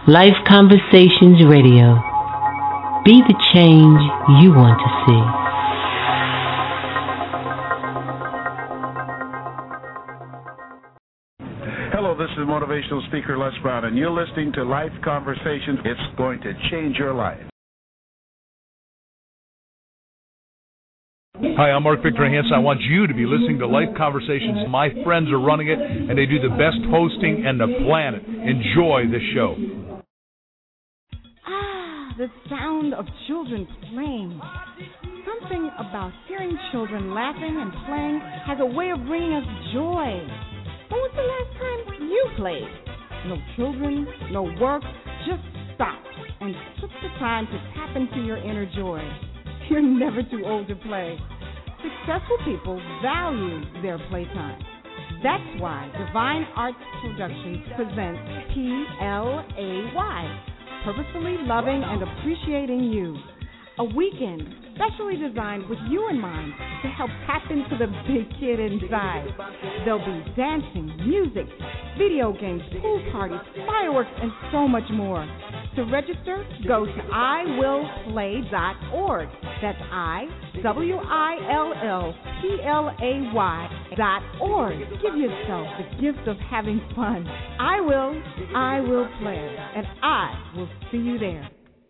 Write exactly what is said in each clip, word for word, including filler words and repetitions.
Life Conversations Radio. Be the change you want to see. Hello, this is motivational speaker Les Brown, and you're listening to Life Conversations. It's going to change your life. Hi, I'm Mark Victor Hansen. I want you to be listening to Life Conversations. My friends are running it, and they do the best hosting in the planet. Enjoy the show. Ah, the sound of children playing. Something about hearing children laughing and playing has a way of bringing us joy. When was the last time you played? No children, no work, just stopped and took the time to tap into your inner joy. You're never too old to play. Successful people value their playtime. That's why Divine Arts Productions presents P L A Y, Purposefully Loving and Appreciating You. A weekend specially designed with you in mind to help tap into the big kid inside. There'll be dancing, music, video games, pool parties, fireworks, and so much more. To register, go to I will play dot org. That's I, W I L L P L A Y dot org. Give yourself the gift of having fun. I will, I will play, and I will see you there.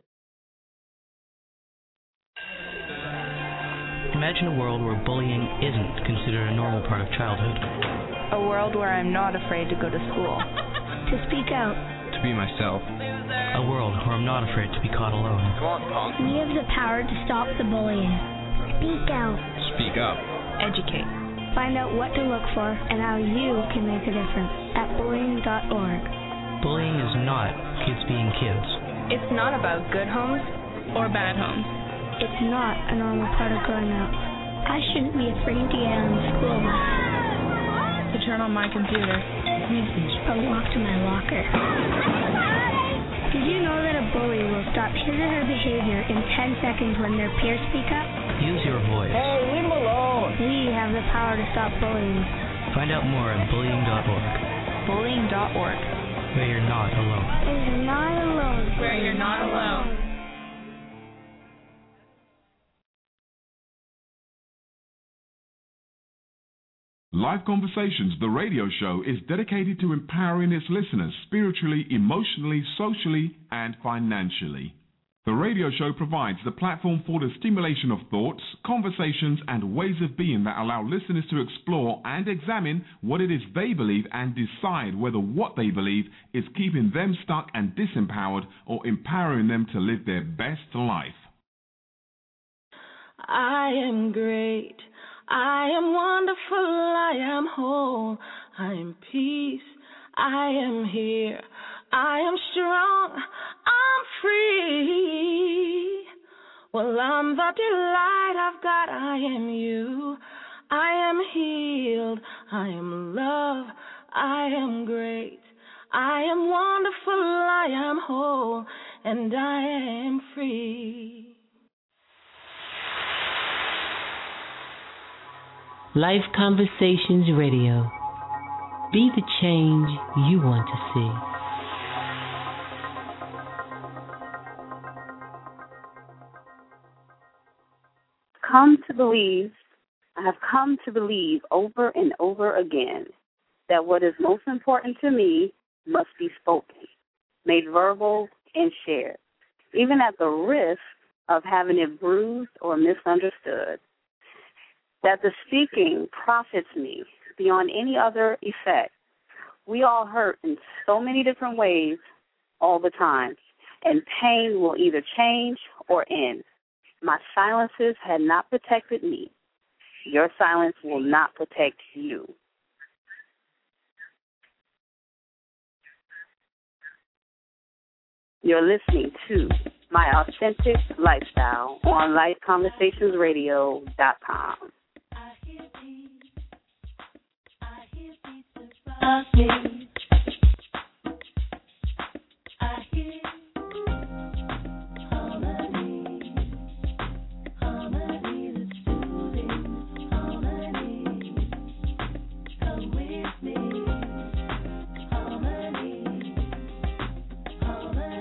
Imagine a world where bullying isn't considered a normal part of childhood. A world where I'm not afraid to go to school. To speak out. To be myself. A world where I'm not afraid to be caught alone. Come on, punk. We have the power to stop the bullying. Speak out. Speak up. Educate. Find out what to look for and how you can make a difference at bullying dot org. Bullying is not kids being kids. It's not about good homes or bad homes. It's not a normal part of growing up. I shouldn't be afraid to get on the school bus. To turn on my computer. Or walk to my locker. Did you know that a bully will stop his or her behavior in ten seconds when their peers speak up? Use your voice. Hey, leave them alone. We have the power to stop bullying. Find out more at bullying dot org. bullying dot org. Where you're not alone. Where you're not alone. Where you're not alone. Life Conversations, the radio show, is dedicated to empowering its listeners spiritually, emotionally, socially, and financially. The radio show provides the platform for the stimulation of thoughts, conversations, and ways of being that allow listeners to explore and examine what it is they believe and decide whether what they believe is keeping them stuck and disempowered or empowering them to live their best life. I am great. I am wonderful, I am whole, I am peace, I am here, I am strong, I'm free. Well, I'm the delight of God, I am you, I am healed, I am love, I am great, I am wonderful, I am whole, and I am free. Life Conversations Radio. Be the change you want to see. Come to believe, I have come to believe over and over again that what is most important to me must be spoken, made verbal, and shared, even at the risk of having it bruised or misunderstood. That the speaking profits me beyond any other effect. We all hurt in so many different ways all the time, and pain will either change or end. My silences had not protected me. Your silence will not protect you. You're listening to My Authentic Lifestyle on life conversations radio dot com. I hear I hear harmony, harmony, let's do this, harmony, come with me, harmony, harmony.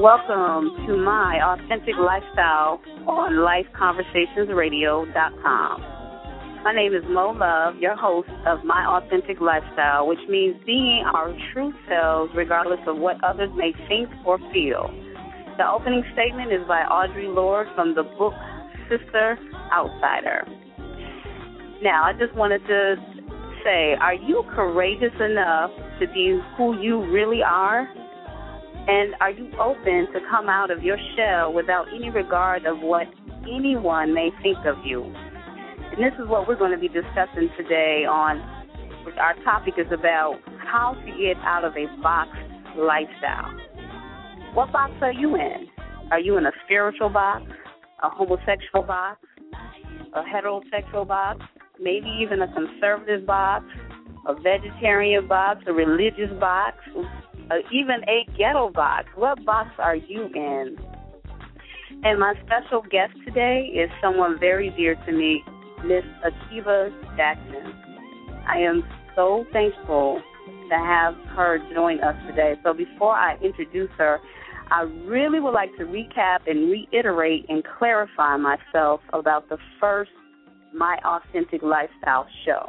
Welcome to My Authentic Lifestyle on life conversations radio dot com. My name is Mo Love, your host of My Authentic Lifestyle, which means being our true selves regardless of what others may think or feel. The opening statement is by Audre Lorde from the book Sister Outsider. Now, I just wanted to say, are you courageous enough to be who you really are? And are you open to come out of your shell without any regard of what anyone may think of you? And this is what we're going to be discussing today on, our topic is about how to get out of a box lifestyle. What box are you in? Are you in a spiritual box, a homosexual box, a heterosexual box, maybe even a conservative box, a vegetarian box, a religious box, uh, even a ghetto box? What box are you in? And my special guest today is someone very dear to me, Miss Akiva Jackson. I am so thankful to have her join us today. So before I introduce her, I really would like to recap and reiterate and clarify myself about the first My Authentic Lifestyle show.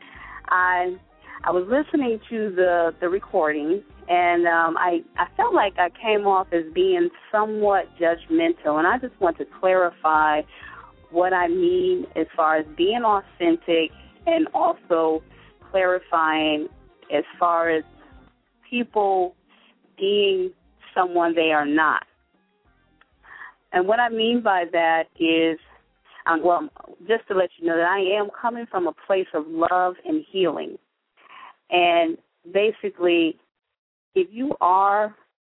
I I was listening to the, the recording, and um, I, I felt like I came off as being somewhat judgmental, and I just want to clarify what I mean as far as being authentic and also clarifying as far as people being someone they are not. And what I mean by that is, um, well, just to let you know that I am coming from a place of love and healing. And basically, if you are,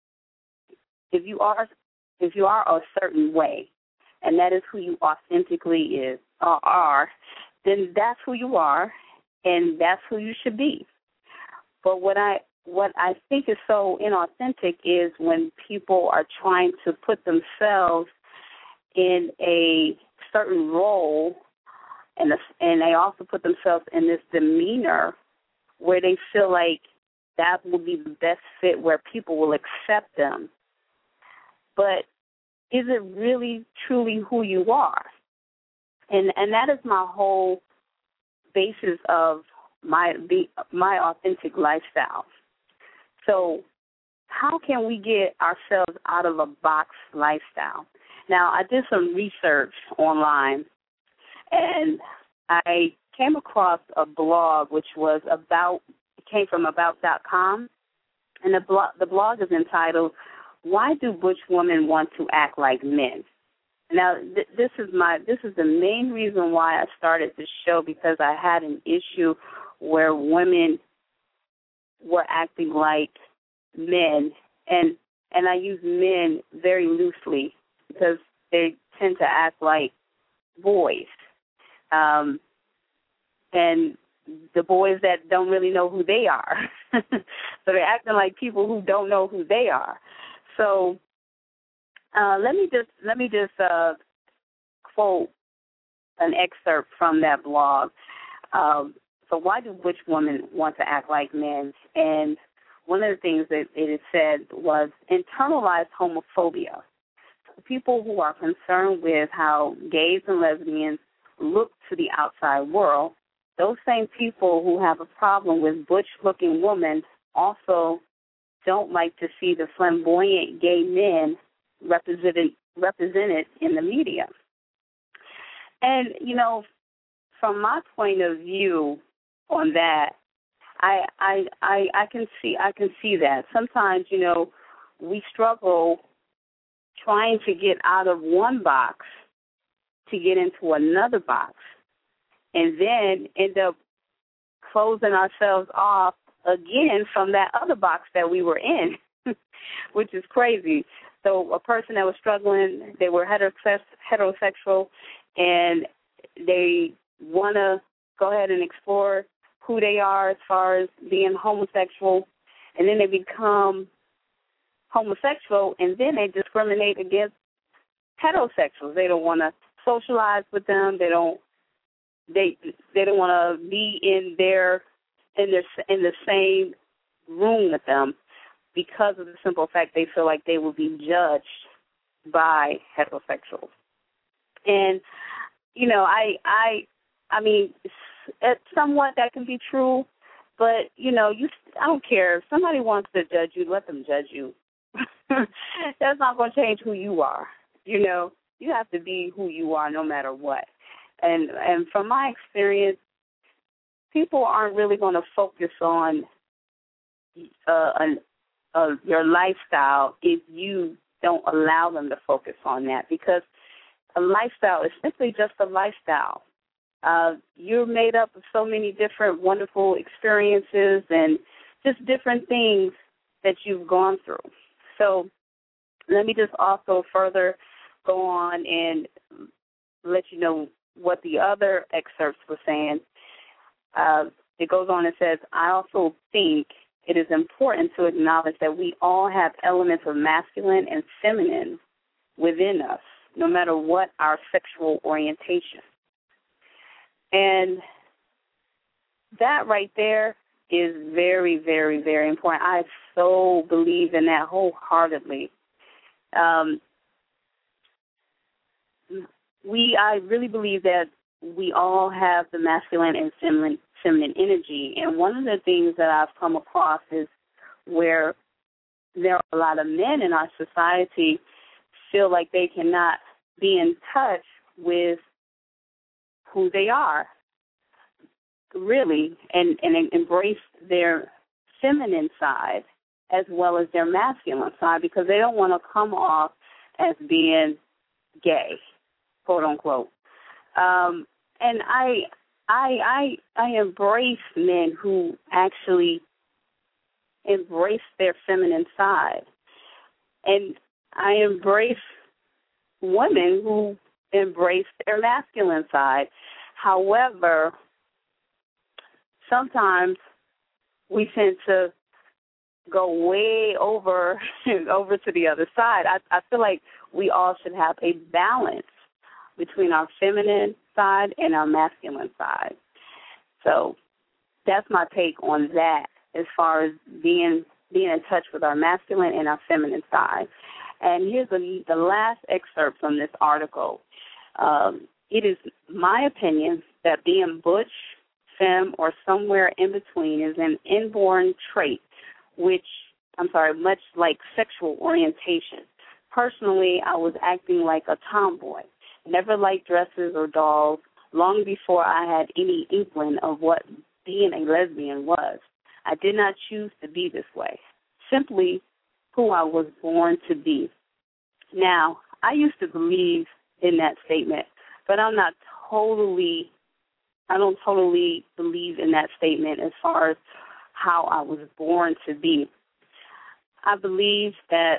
if you are, if you are a certain way, and that is who you authentically is or are, then that's who you are, and that's who you should be. But what I what I think is so inauthentic is when people are trying to put themselves in a certain role, and the, and they also put themselves in this demeanor where they feel like that will be the best fit, where people will accept them. But is it really truly who you are? And and that is my whole basis of my the, my authentic lifestyle. So how can we get ourselves out of a box lifestyle? Now, I did some research online, and I came across a blog which was about, it came from about dot com, and the blog, the blog is entitled, "Why Do Butch Women Want to Act Like Men?" Now, th- this is my this is the main reason why I started this show, because I had an issue where women were acting like men, and and I use men very loosely because they tend to act like boys, um, and the boys that don't really know who they are. So they're acting like people who don't know who they are. So uh, let me just let me just uh, quote an excerpt from that blog. Um, so why do butch women want to act like men? And one of the things that it said was internalized homophobia. People who are concerned with how gays and lesbians look to the outside world, those same people who have a problem with butch-looking women also don't like to see the flamboyant gay men represented represented in the media. And, you know, from my point of view on that, I I I, I can see I can see that. Sometimes, you know, we struggle trying to get out of one box to get into another box, and then end up closing ourselves off again from that other box that we were in, which is crazy. So a person that was struggling, they were heterosexual, and they want to go ahead and explore who they are as far as being homosexual, and then they become homosexual, and then they discriminate against heterosexuals. They don't want to socialize with them. They don't. They they don't want to be in their in their in the same room with them. because of the simple fact they feel like they will be judged by heterosexuals. And, you know, I, I, I mean, it's somewhat that can be true, but, you know, you, I don't care. If somebody wants to judge you, let them judge you. That's not going to change who you are. You know, you have to be who you are no matter what. And and from my experience, people aren't really going to focus on uh, an, uh, your lifestyle if you don't allow them to focus on that, because a lifestyle is simply just a lifestyle. Uh, you're made up of so many different wonderful experiences and just different things that you've gone through. So let me just also further go on and let you know what the other excerpts were saying. Uh, it goes on and says, I also think it is important to acknowledge that we all have elements of masculine and feminine within us, no matter what our sexual orientation. And that right there is very, very, very important. I so believe in that wholeheartedly. Um, we, I really believe that we all have the masculine and feminine, feminine energy. And one of the things that I've come across is where there are a lot of men in our society feel like they cannot be in touch with who they are, really, and, and embrace their feminine side as well as their masculine side, because they don't want to come off as being gay, quote unquote. Um, and I, I, I, I embrace men who actually embrace their feminine side, and I embrace women who embrace their masculine side. However, sometimes we tend to go way over over to the other side. I, I feel like we all should have a balance between our feminine side and our masculine side. So that's my take on that as far as being being in touch with our masculine and our feminine side. And here's the, the last excerpt from this article. Um, it is my opinion that being butch, femme, or somewhere in between is an inborn trait, which, I'm sorry, much like sexual orientation. Personally, I was acting like a tomboy, never liked dresses or dolls, long before I had any inkling of what being a lesbian was. I did not choose to be this way, simply who I was born to be. Now, I used to believe in that statement, but I'm not totally, I don't totally believe in that statement as far as how I was born to be. I believe that,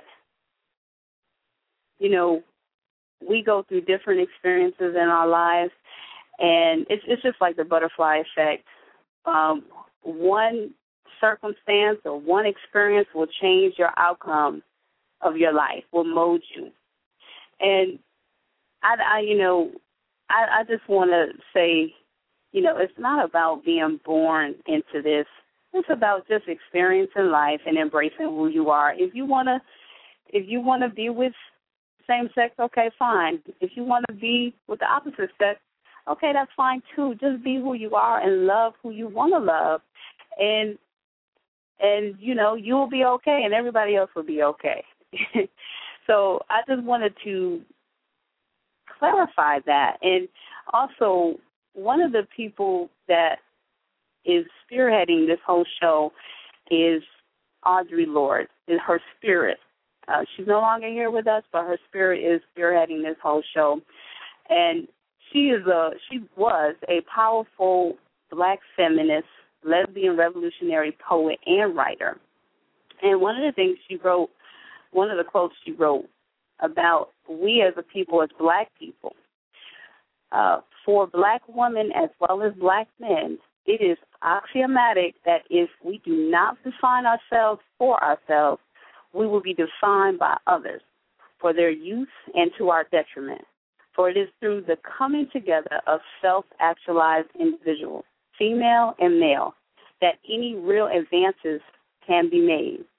you know, we go through different experiences in our lives, and it's it's just like the butterfly effect. Um, one circumstance or one experience will change your outcome of your life, will mold you. And I, I you know, I, I just want to say, you know, it's not about being born into this. It's about just experiencing life and embracing who you are. If you wanna, if you wanna be with same sex, okay, fine. If you want to be with the opposite sex, okay, that's fine too. Just be who you are and love who you want to love, and and you know you'll be okay, and everybody else will be okay. So I just wanted to clarify that, and also one of the people that is spearheading this whole show is Audre Lorde. Is her spirit. Uh, she's no longer here with us, but her spirit is spearheading this whole show. And she is a she was a powerful black feminist, lesbian revolutionary poet and writer. And one of the things she wrote, one of the quotes she wrote about we as a people, as black people, uh, for black women as well as black men, it is axiomatic that if we do not define ourselves for ourselves, we will be defined by others for their use and to our detriment. For it is through the coming together of self-actualized individuals, female and male, that any real advances can be made.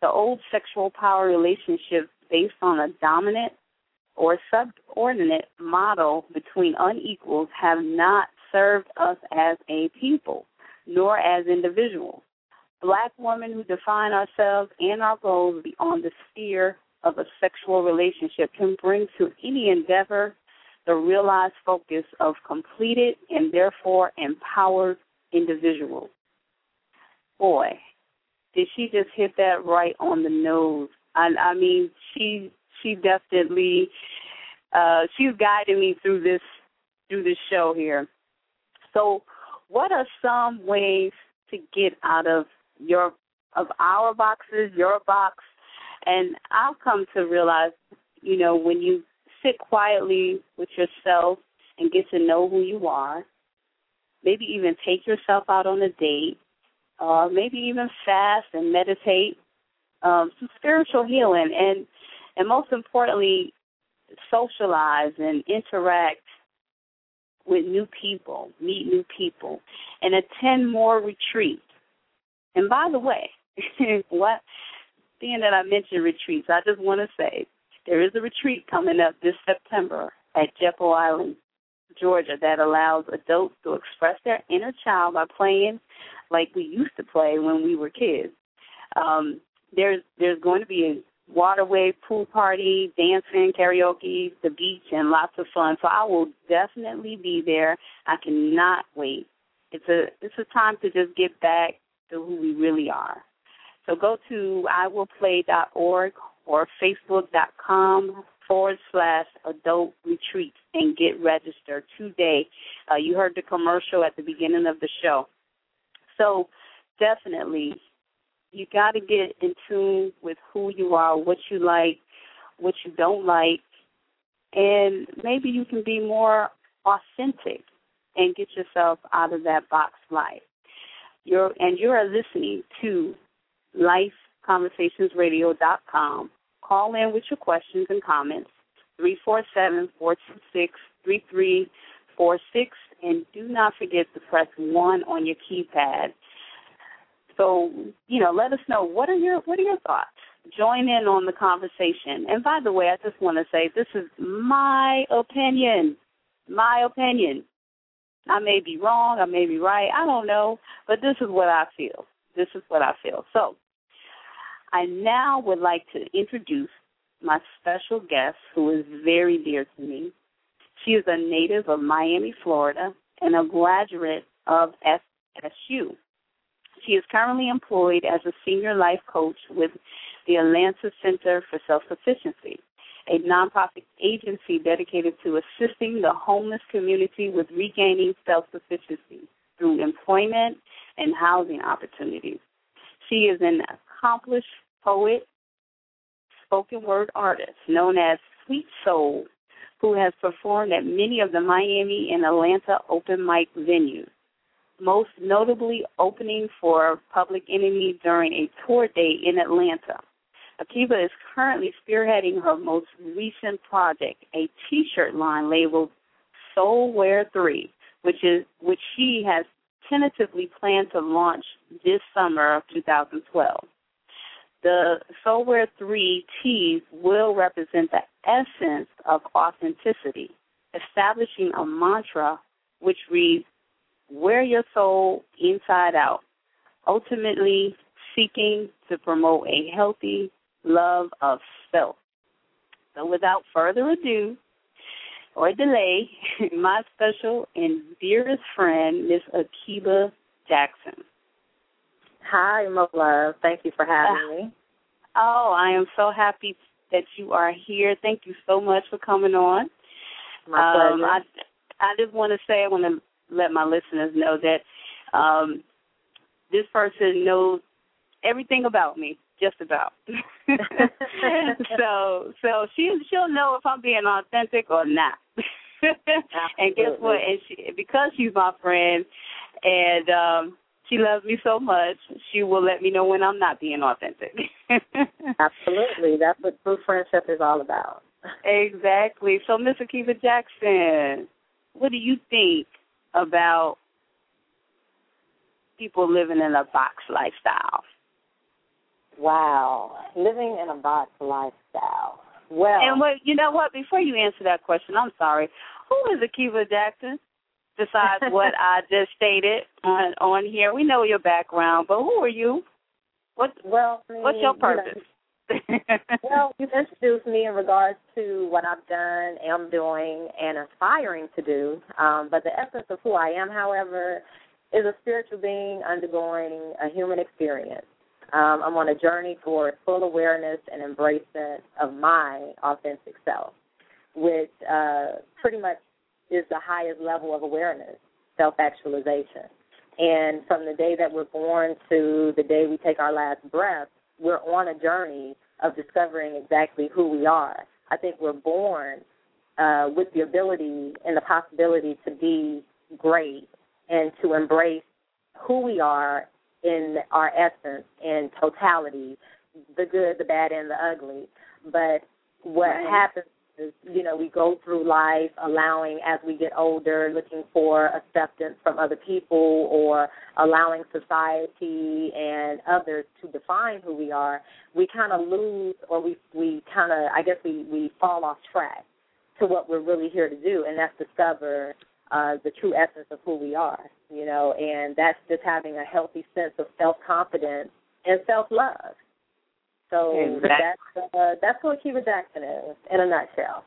The old sexual power relationships based on a dominant or subordinate model between unequals have not served us as a people, nor as individuals. Black women who define ourselves and our goals beyond the sphere of a sexual relationship can bring to any endeavor the realized focus of completed and therefore empowered individuals. Boy, did she just hit that right on the nose. I, I mean, she she definitely, uh, she's guiding me through this through this show here. So what are some ways to get out of your of our boxes, your box? And I've come to realize, you know, when you sit quietly with yourself and get to know who you are, maybe even take yourself out on a date, uh, maybe even fast and meditate, um, some spiritual healing, and and most importantly, socialize and interact with new people, meet new people, and attend more retreats. And by the way, what being that I mentioned retreats, I just want to say there is a retreat coming up this September at Jekyll Island, Georgia, that allows adults to express their inner child by playing like we used to play when we were kids. Um, there's there's going to be a waterway pool party, dancing, karaoke, the beach, and lots of fun. So I will definitely be there. I cannot wait. It's a it's a time to just get back to who we really are. So go to I will play dot org or facebook.com forward slash adult retreat and get registered today. Uh, you heard the commercial at the beginning of the show. So definitely, you got to get in tune with who you are, what you like, what you don't like, and maybe you can be more authentic and get yourself out of that box life. You're, and you are listening to life conversations radio dot com. Call in with your questions and comments, three four seven, four two six, three three four six, and do not forget to press one on your keypad. So, you know, let us know, what are your what are your thoughts? Join in on the conversation. And by the way, I just want to say this is my opinion, my opinion. I may be wrong, I may be right, I don't know, but this is what I feel. This is what I feel. So I now would like to introduce my special guest, who is very dear to me. She is a native of Miami, Florida, and a graduate of S S U. She is currently employed as a senior life coach with the Atlanta Center for Self-Sufficiency, a nonprofit agency dedicated to assisting the homeless community with regaining self-sufficiency through employment and housing opportunities. She is an accomplished poet, spoken word artist known as Sweet Soul, who has performed at many of the Miami and Atlanta open mic venues, most notably opening for Public Enemy during a tour date in Atlanta. Akiba is currently spearheading her most recent project, a T-shirt line labeled Soulwear three, which is which she has tentatively planned to launch this summer of two thousand twelve. The Soulwear three tees will represent the essence of authenticity, establishing a mantra which reads, "Wear your soul inside out," ultimately seeking to promote a healthy love of self. So without further ado or delay, my special and dearest friend, Miss Akiba Jackson. Hi, my love. Thank you for having uh, me. Oh, I am so happy that you are here. Thank you so much for coming on. My pleasure. Um, I, I just want to say, I want to let my listeners know that um, this person knows everything about me, just about. so so she, she'll know if I'm being authentic or not. And guess what? And she, because she's my friend and um, she loves me so much, she will let me know when I'm not being authentic. Absolutely. That's what true friendship is all about. Exactly. So, Miss Akiba Jackson, what do you think about people living in a box lifestyle? Wow. Living in a box lifestyle. Well. And what, you know what? Before you answer that question, I'm sorry. Who is Akiva Jackson? Besides what I just stated on on here, we know your background, but who are you? What well, I mean, what's your purpose? You know, well, you've introduced me in regards to what I've done, am doing, and aspiring to do. Um, but the essence of who I am, however, is a spiritual being undergoing a human experience. Um, I'm on a journey toward full awareness and embracement of my authentic self, which uh, pretty much is the highest level of awareness, self-actualization. And from the day that we're born to the day we take our last breath, we're on a journey of discovering exactly who we are. I think we're born uh, with the ability and the possibility to be great and to embrace who we are in our essence and totality, the good, the bad, and the ugly. But what right. happens is, you know, we go through life allowing, as we get older, looking for acceptance from other people or allowing society and others to define who we are. We kind of lose or we, we kind of, I guess we, we fall off track to what we're really here to do, and that's discover uh, the true essence of who we are, you know, and that's just having a healthy sense of self-confidence and self-love. So exactly. that's uh, that's who Akiva Jackson is in a nutshell.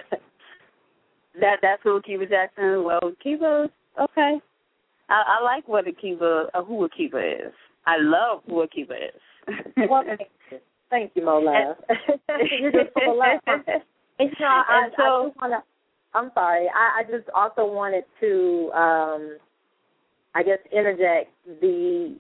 that that's who Akiva Jackson is. Well, Akiva, okay. I, I like what Akiva, uh, who Akiva is. I love who Akiva is. Well, thank you, thank you, Mo Love. You're just full of love. And, you know, I, and so, I just wanna, I'm sorry. I, I just also wanted to, um, I guess, interject the.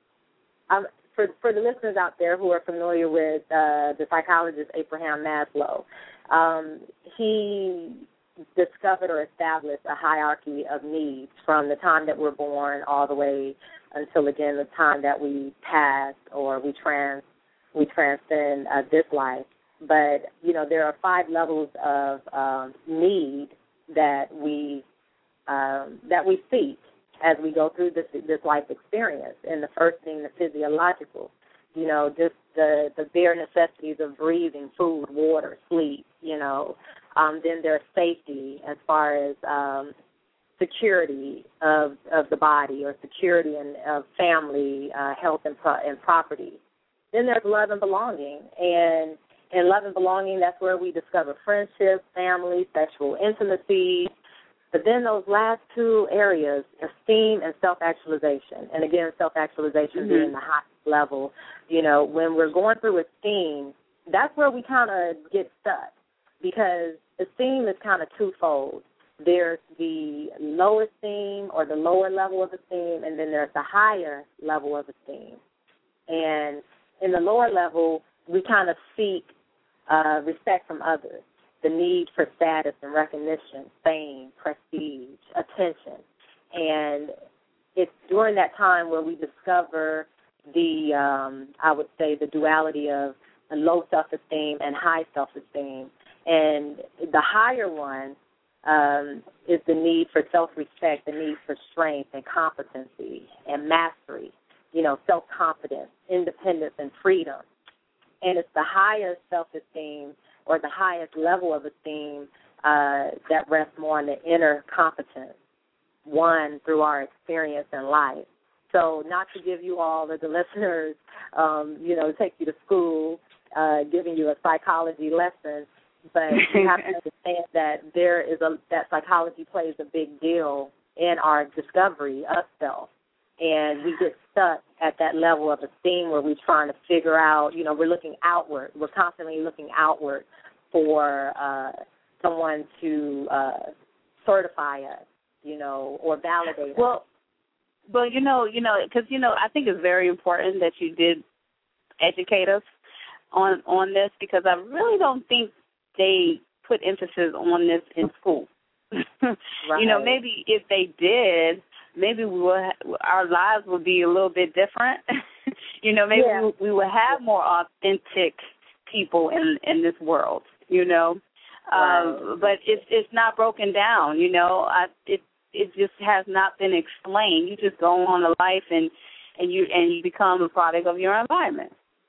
Um, For, for the listeners out there who are familiar with uh, the psychologist Abraham Maslow, um, he discovered or established a hierarchy of needs from the time that we're born all the way until, again, the time that we pass or we trans we transcend uh, this life. But, you know, there are five levels of um, need that we um, that we seek as we go through this this life experience. And the first thing, the physiological, you know, just the, the bare necessities of breathing, food, water, sleep, you know. Um, then there's safety as far as um, security of of the body or security and of family, uh, health and, pro- and property. Then there's love and belonging. And in love and belonging, that's where we discover friendship, family, sexual intimacy. But then those last two areas, esteem and self-actualization, and again, self-actualization mm-hmm. being the highest level, you know, when we're going through esteem, that's where we kind of get stuck because esteem is kind of twofold. There's the low esteem or the lower level of esteem, and then there's the higher level of esteem. And in the lower level, we kind of seek uh, respect from others. The need for status and recognition, fame, prestige, attention. And it's during that time where we discover the, um, I would say, the duality of low self-esteem and high self-esteem. And the higher one um, is the need for self-respect, the need for strength and competency and mastery, you know, self-confidence, independence, and freedom. And it's the highest self-esteem or the highest level of esteem uh, that rests more on the inner competence, one through our experience in life. So not to give you all, the listeners, um, you know, take you to school, uh, giving you a psychology lesson, but you have to understand that there is a that psychology plays a big deal in our discovery of self. And we get stuck at that level of esteem where we're trying to figure out, you know, we're looking outward. We're constantly looking outward for uh, someone to uh, certify us, you know, or validate us. Well, well, you know, you know, because, you know, I think it's very important that you did educate us on, on this because I really don't think they put emphasis on this in school. Right. You know, maybe if they did, maybe we will ha- our lives would be a little bit different. You know, maybe yeah. we, we would have more authentic people in, in this world, you know. Right. Um, but it's it's not broken down, you know. I, it it just has not been explained. You just go on a life and, and you and you become a product of your environment.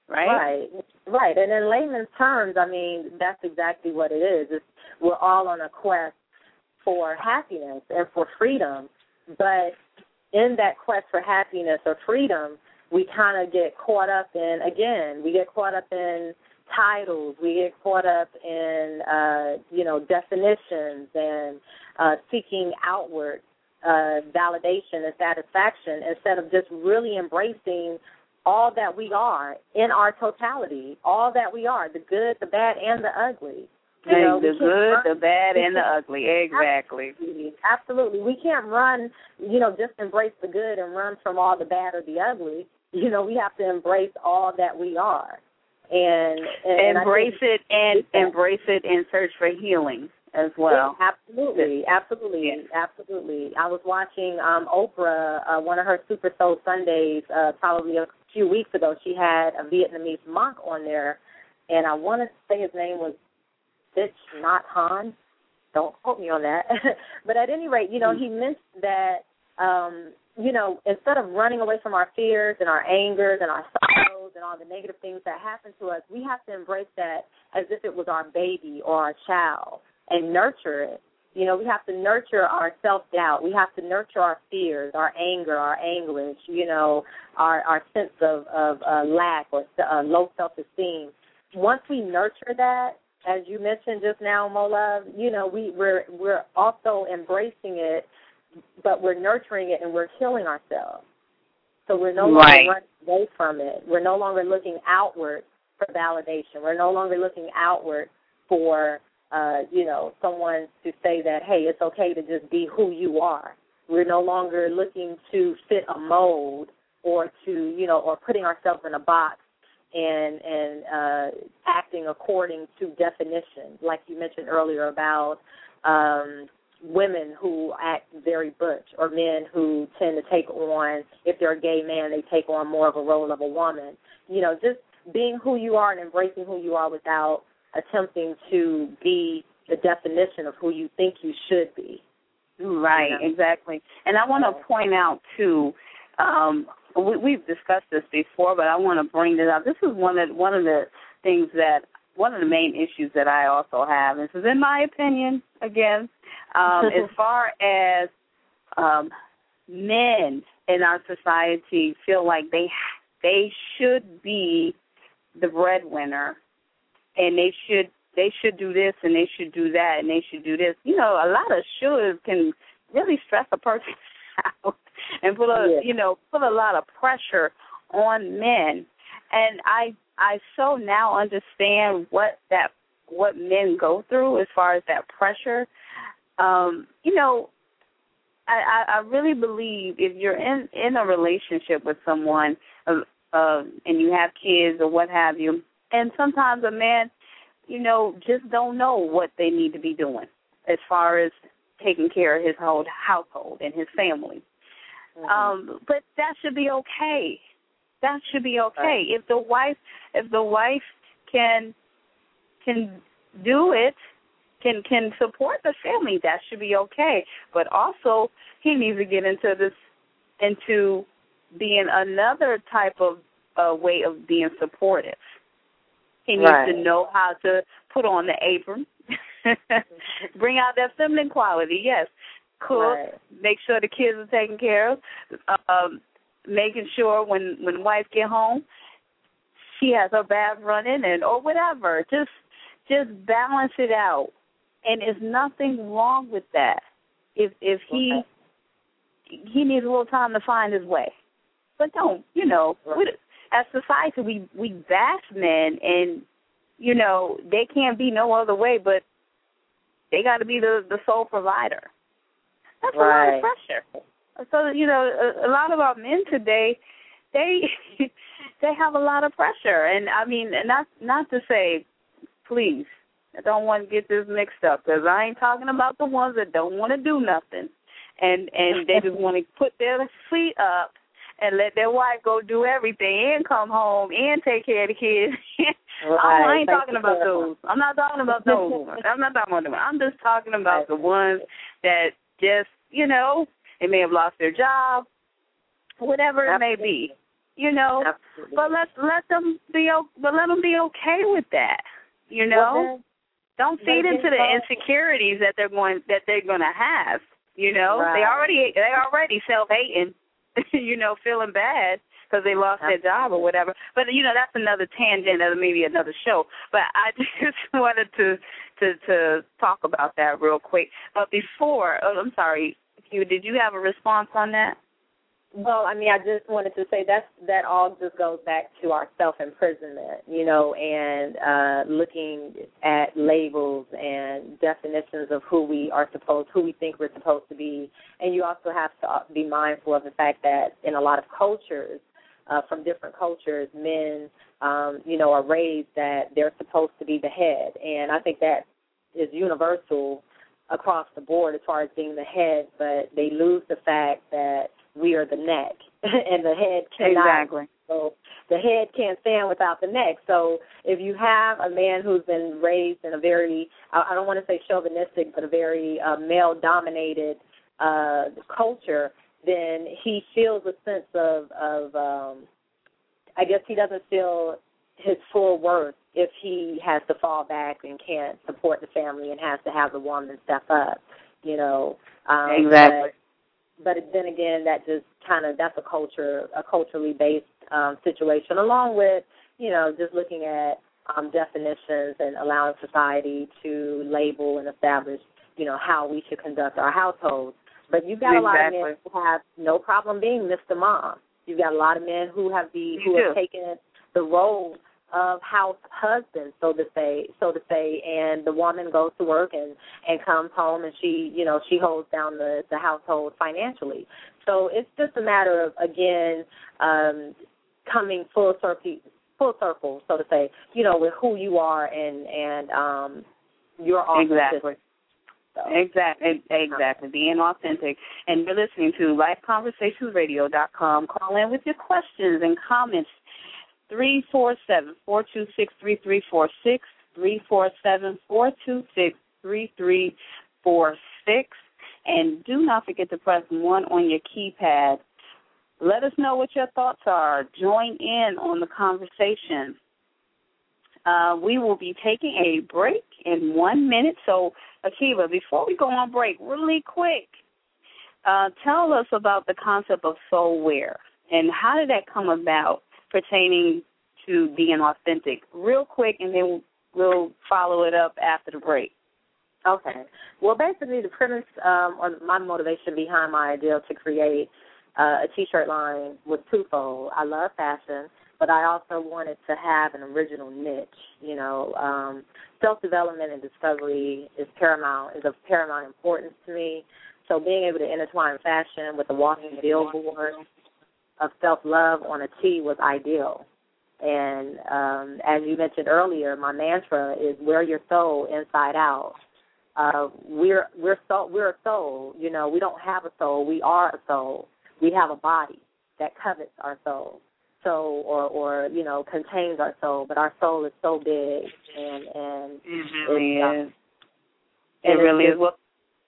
right? Right, right. And in layman's terms, I mean, that's exactly what it is. It's, we're all on a quest for happiness and for freedom, but in that quest for happiness or freedom, we kind of get caught up in, again, we get caught up in titles, we get caught up in, uh, you know, definitions and uh, seeking outward uh, validation and satisfaction instead of just really embracing all that we are in our totality, all that we are, the good, the bad, and the ugly. You hey, know, the good, run, the bad, and the ugly. Exactly. Absolutely. Absolutely. We can't run, you know, just embrace the good and run from all the bad or the ugly. You know, we have to embrace all that we are. And, and embrace and it and that. embrace it and search for healing as well. Yeah, absolutely, absolutely, yeah. absolutely. I was watching um, Oprah, uh, one of her Super Soul Sundays, uh, probably a few weeks ago. She had a Vietnamese monk on there, and I want to say his name was Thich Nhat Hanh. Don't quote me on that. But at any rate, you know, he mentioned that, um, you know, instead of running away from our fears and our angers and our sorrows and all the negative things that happen to us, we have to embrace that as if it was our baby or our child and nurture it. You know, we have to nurture our self-doubt. We have to nurture our fears, our anger, our anguish, you know, our, our sense of, of uh, lack or uh, low self-esteem. Once we nurture that, as you mentioned just now, Mo-Love, you know, we, we're, we're also embracing it, but we're nurturing it and we're healing ourselves. So we're no longer right. running away from it. We're no longer looking outward for validation. We're no longer looking outward for, uh, you know, someone to say that, hey, it's okay to just be who you are. We're no longer looking to fit a mold or to, you know, or putting ourselves in a box and and uh, acting according to definitions, like you mentioned earlier about um, women who act very butch or men who tend to take on, if they're a gay man, they take on more of a role of a woman. You know, just being who you are and embracing who you are without attempting to be the definition of who you think you should be. Right, you know? Exactly. And I want to point out, too, um, we, we've discussed this before, but I want to bring this up. This is one of, one of the things that, one of the main issues that I also have. This is in my opinion, again, um, as far as um, men in our society feel like they they should be the breadwinner, and they should they should do this and they should do that and they should do this. You know, a lot of shoulds can really stress a person out and put a yeah. you know put a lot of pressure on men. And I I so now understand what that what men go through as far as that pressure. Um, you know, I, I, I really believe if you're in, in a relationship with someone uh, uh, and you have kids or what have you, and sometimes a man, you know, just don't know what they need to be doing as far as taking care of his whole household and his family. Mm-hmm. Um, but that should be okay. That should be okay. Right. If the wife, if the wife can can do it, can can support the family, that should be okay. But also, he needs to get into this, into being another type of uh, way of being supportive. He needs right. to know how to put on the apron, bring out that feminine quality. Yes, cook, right. make sure the kids are taken care of. Um, making sure when when wife get home, she has her bath running and or whatever. Just just balance it out, and there's nothing wrong with that. If if he okay. he needs a little time to find his way, but don't you know? Right. As society, we we bash men, and you know they can't be no other way, but they got to be the the sole provider. That's right. a lot of pressure. So, you know, a, a lot of our men today, they they have a lot of pressure. And, I mean, not not to say, please, I don't want to get this mixed up, because I ain't talking about the ones that don't want to do nothing. And, and they just want to put their feet up and let their wife go do everything and come home and take care of the kids. Right. I ain't Thank talking about those. I'm not talking about those. I'm not talking about them. I'm just talking about the ones that just, you know, they may have lost their job, whatever it may be. you know. Absolutely. But let let them be o- but let them be okay with that, you know. Well, then, don't feed into the both. insecurities that they're going that they're going to have. You know, right. they already they already self hating, you know, feeling bad because they lost Absolutely. their job or whatever. But you know, that's another tangent of maybe another show. But I just wanted to to to talk about that real quick. But before, oh, I'm sorry, Q, did you have a response on that? Well, I mean, I just wanted to say that's, that all just goes back to our self-imprisonment, you know, and uh, looking at labels and definitions of who we are supposed, who we think we're supposed to be. And you also have to be mindful of the fact that in a lot of cultures, uh, from different cultures, men, um, you know, are raised that they're supposed to be the head. And I think that is universal across the board as far as being the head, but they lose the fact that we are the neck, and the head cannot. Exactly. So the head can't stand without the neck. So if you have a man who's been raised in a very, I don't want to say chauvinistic, but a very uh, male-dominated uh, culture, then he feels a sense of, of um, I guess he doesn't feel his full worth if he has to fall back and can't support the family and has to have the woman step up, you know. Um, exactly. But, But then again, that just kind of, that's a culture, a culturally based um, situation, along with, you know, just looking at um, definitions and allowing society to label and establish, you know, how we should conduct our households. But you've got exactly. a lot of men who have no problem being Mister Mom. You've got a lot of men who have the who have taken the role of house husband, so to say, so to say, and the woman goes to work and, and comes home and she, you know, she holds down the, the household financially. So it's just a matter of, again, um, coming full circle, full circle, so to say, you know, with who you are and and um, your exactly. So. Exactly, exactly. Being authentic. And you're listening to life conversations radio dot com. Call in with your questions and comments. three four seven, four two six, three three four six, three four seven, four two six, three three four six. And do not forget to press one on your keypad. Let us know what your thoughts are. Join in on the conversation. Uh, we will be taking a break in one minute. So, Akiva, before we go on break, really quick, uh, tell us about the concept of soulwear and how did that come about pertaining to being authentic. Real quick, and then we'll follow it up after the break. Okay. Well, basically, the premise um, or my motivation behind my idea to create uh, a T-shirt line was twofold. I love fashion, but I also wanted to have an original niche. You know, um, self-development and discovery is paramount, is of paramount importance to me. So being able to intertwine fashion with the walking billboard of self-love on a tee was ideal. And um, as you mentioned earlier, my mantra is wear your soul inside out. Uh, we're we're soul, we're a soul. You know, we don't have a soul. We are a soul. We have a body that covets our soul. So, or, or you know, contains our soul. But our soul is so big, and and it really is. Um, it really is. Well,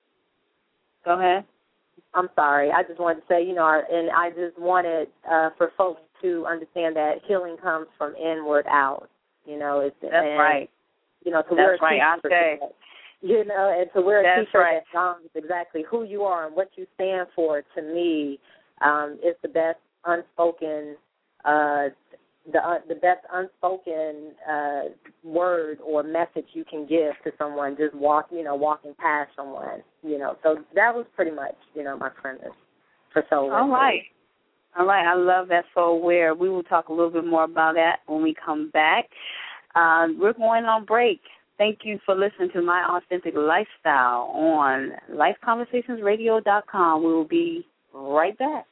go ahead. I'm sorry. I just wanted to say, you know, our, and I just wanted uh, for folks to understand that healing comes from inward out. You know, it's that's and, right. You know, to that's wear a right. I say. You know, and to wear a That's T-shirt right. that shows exactly who you are and what you stand for, to me, um, is the best unspoken, uh, the uh, the best unspoken uh, word or message you can give to someone. Just walk, you know, walking past someone. You know, so that was pretty much, you know, my premise for soul. All right, all right. I love that soulwear. We will talk a little bit more about that when we come back. Uh, we're going on break. Thank you for listening to My Authentic Lifestyle on life conversations radio dot com. We will be right back.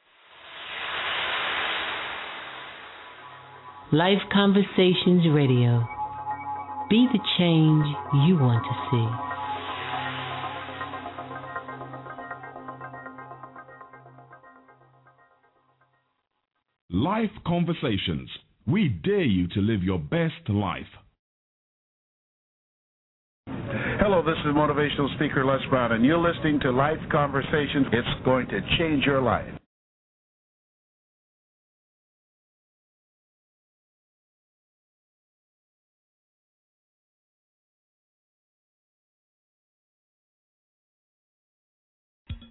Life Conversations Radio. Be the change you want to see. Life Conversations. We dare you to live your best life. Hello, this is motivational speaker Les Brown, and you're listening to Life Conversations. It's going to change your life.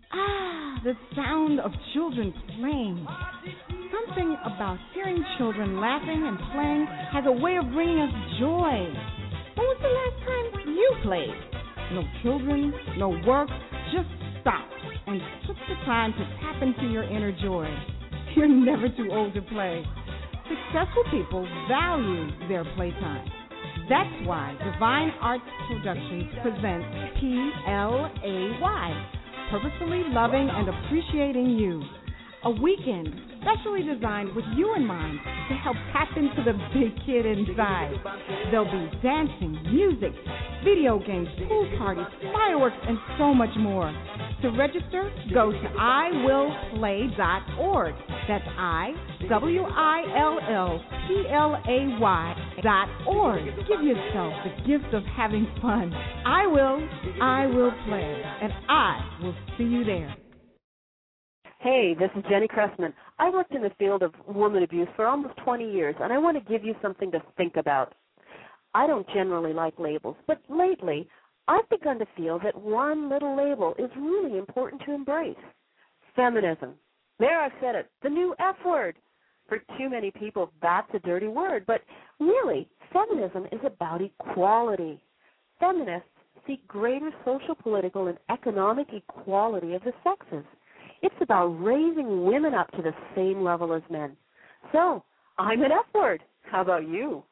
Ah, the sound of children playing. Something about hearing children laughing and playing has a way of bringing us joy. When was the last time you played? No children, no work, just stopped and took the time to tap into your inner joy. You're never too old to play. Successful people value their playtime. That's why Divine Arts Productions presents P L A Y, Purposefully Loving and Appreciating You. A weekend specially designed with you in mind to help tap into the big kid inside. There'll be dancing, music, video games, pool parties, fireworks, and so much more. To register, go to I will play dot org. That's I, W I L L P L A Y dot org. Give yourself the gift of having fun. I will, I will play, and I will see you there. Hey, this is Jenny Cressman. I worked in the field of woman abuse for almost twenty years, and I want to give you something to think about. I don't generally like labels, but lately I've begun to feel that one little label is really important to embrace. Feminism. There, I've said it, the new F word. For too many people, that's a dirty word, but really, feminism is about equality. Feminists seek greater social, political, and economic equality of the sexes. It's about raising women up to the same level as men. So, I'm an F word. How about you?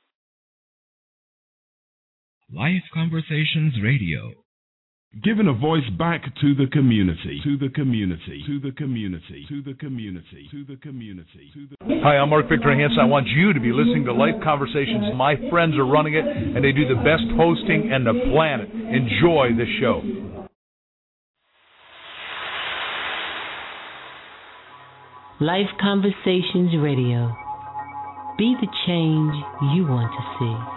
Life Conversations Radio. Giving a voice back to the community, to the community, to the community, to the community, to the community. To the Hi, I'm Mark Victor Hansen. I want you to be listening to Life Conversations. My friends are running it, and they do the best hosting on the planet. Enjoy the show. Life Conversations Radio. Be the change you want to see.